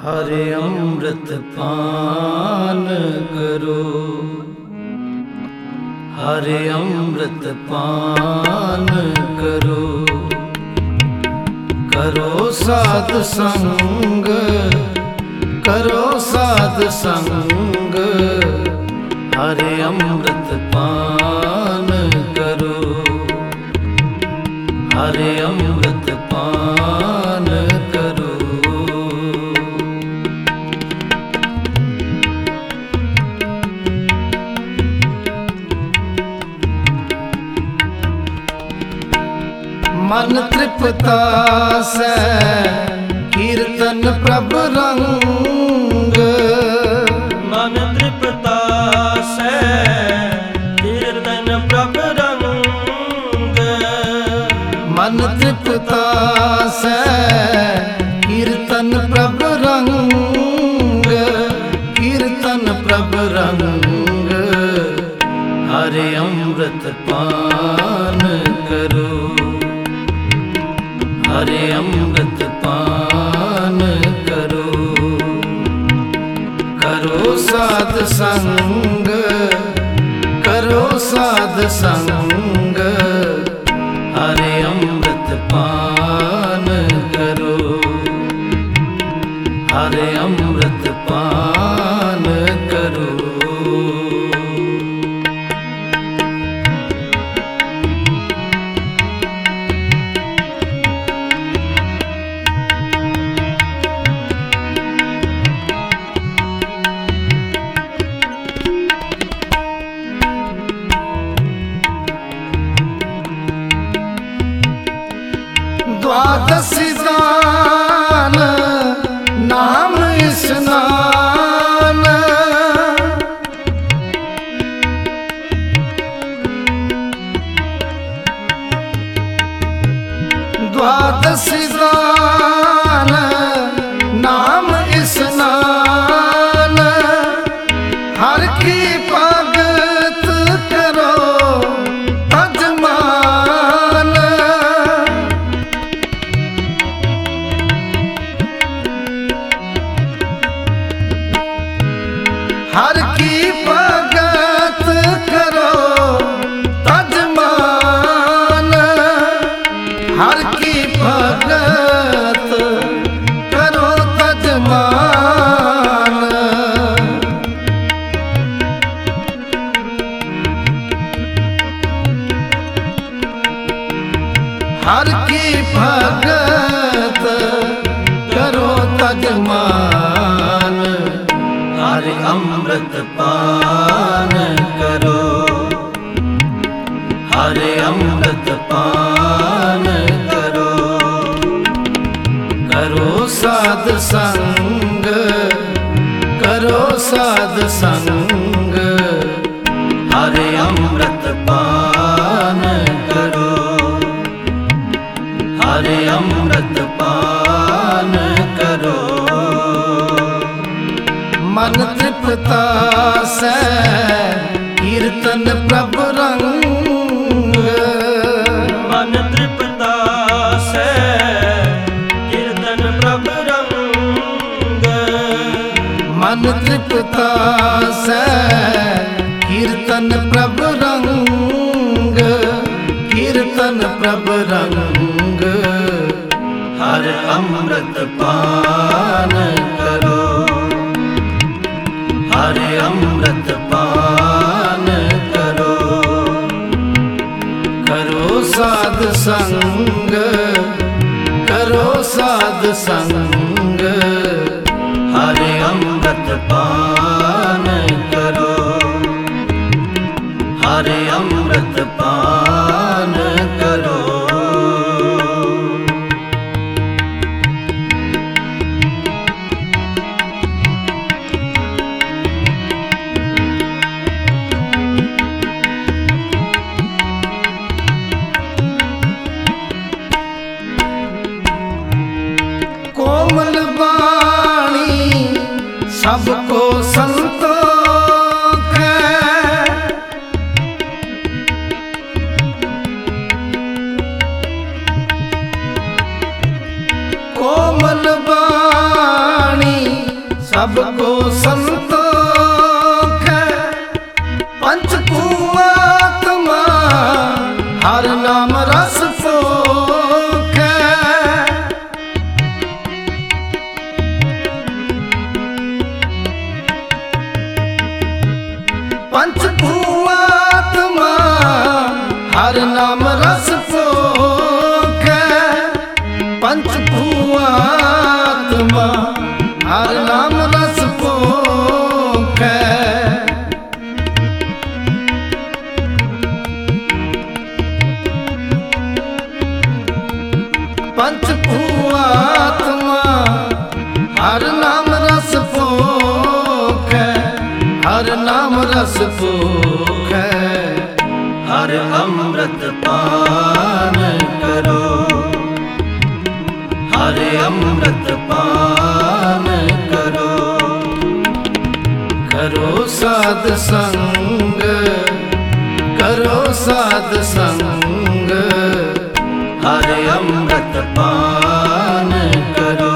हरे अमृत पान करो, हरे अमृत पान करो। करो साध संग, करो साध संग, हरे अमृत पान करो, हरे अमृत पान करो। मन तृप्ता से कीर्तन प्रभ रंग, मन तृप्ता से कीर्तन प्रभ रंग। मन तृप्ता से कीर्तन प्रभ रंग, कीर्तन प्रभ रंग। हरे अमृत पान करो, हरे अमृत पान करो। करो साध संग, करो साध संग, हरे अमृत पान करो, हरे अमृत पान करो। द्वादशी दान नाम स्नान, द्वादशी दान नाम स्नान। हर की भगत करो तजमान, हर की भगत करो तजमान, हर की भगत करो तजमान। हर की भगत करो तजमान। हरे अमृत पान करो, हरे अमृत पान करो। करो साध संग, करो साध संग, हरे अमृत पान करो, हरे अमृत पान करो। मन तृप्ता से कीर्तन प्रभ रंग, मन तृप्ता से कीर्तन प्रभ रंग। मन तृप्ता से कीर्तन प्रभ रंग, कीर्तन प्रभ रंग। हर अमृत पान करो, हरे अमृत पान करो। करो साध संग, करो साध संग, हरे अमृत पान करो, हरे अमृत पान करो। को सबको संतोख है पंचभूआत्मा हर नाम रस सोख है। पंचभूआत्मा हर नाम रस सोख है। पंचभूआत्मा हर नाम रस सोख है। पंचभूआत्मा हर नाम रस सोख है। हर नाम रस सोख है। हर अमृत पान करो, हर अमृत पान करो। करो साध संग, करो साध संग, हर अमृत पान करो,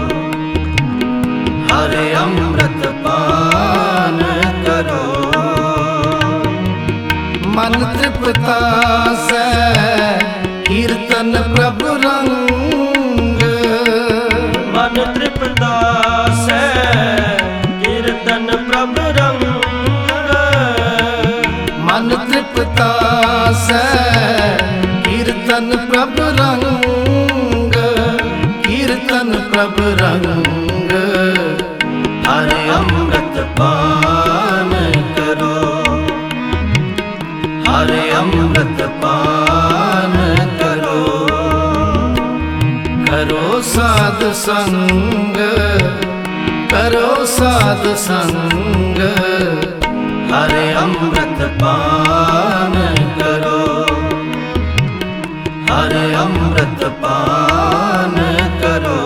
हर अमृत पान करो। मन तृप्ता से कीर्तन प्रभु रंग। मन तृप्ता से कीर्तन प्रभु रंग। मन तृप्ता से कीर्तन प्रभु रंग। कीर्तन प्रभु रंग। हर अमृत पान करो, हर अमृत पान करो। करो साध संग, करो साध संग, हर अमृत पान करो, हर अमृत पान करो।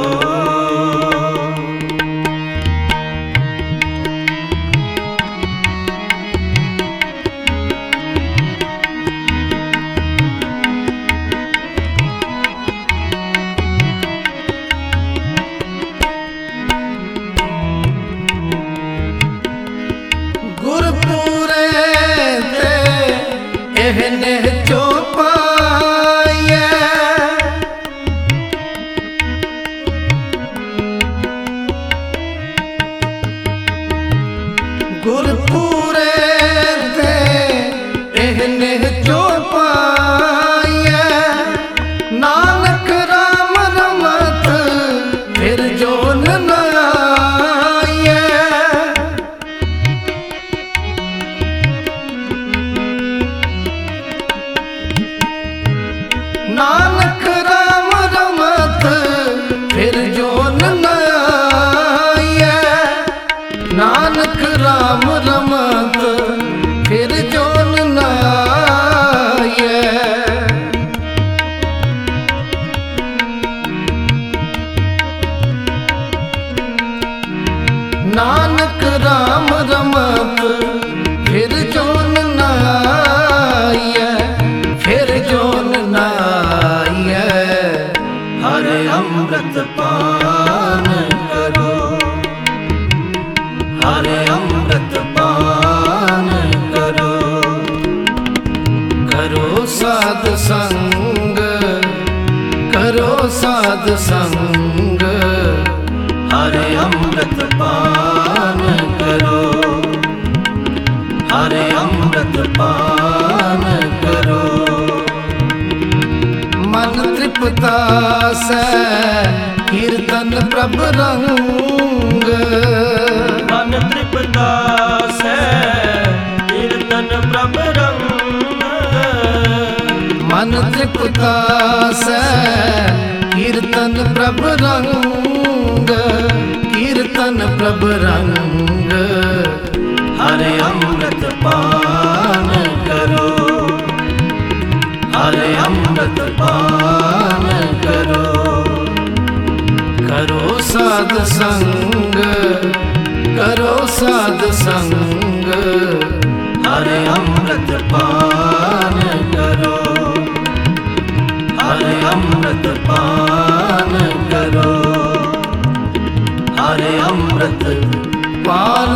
गुरपुरे ते एहने जो पाए। गुरपुरे ते एहने जो पाए। नानक राम रमत फिर जोन न आए। नानक राम रमत फिर जोन न आए। नानक राम रमत फिर जोन न आए। नानक राम रमत फिर जोन न आए। फिर जोन न आए। हर अमृत पान करो, हर अमृत पान करो। करो साध संग, करो साध संग, हर अमृत पान करो, हर अमृत पान करो। मन तृप्ता से कीर्तन प्रभु रंग। मन तृप्ता से कीर्तन प्रभु रंग। मन तृप्ता से कीर्तन प्रभु रंग। कीर्तन प्रभु रंग। हर अमृत पान करो, हर अमृत पान करो। करो साध संग, करो साध संग, हर अमृत पान करो, हर अमृत पान करो। हर अमृत ਪਾਰ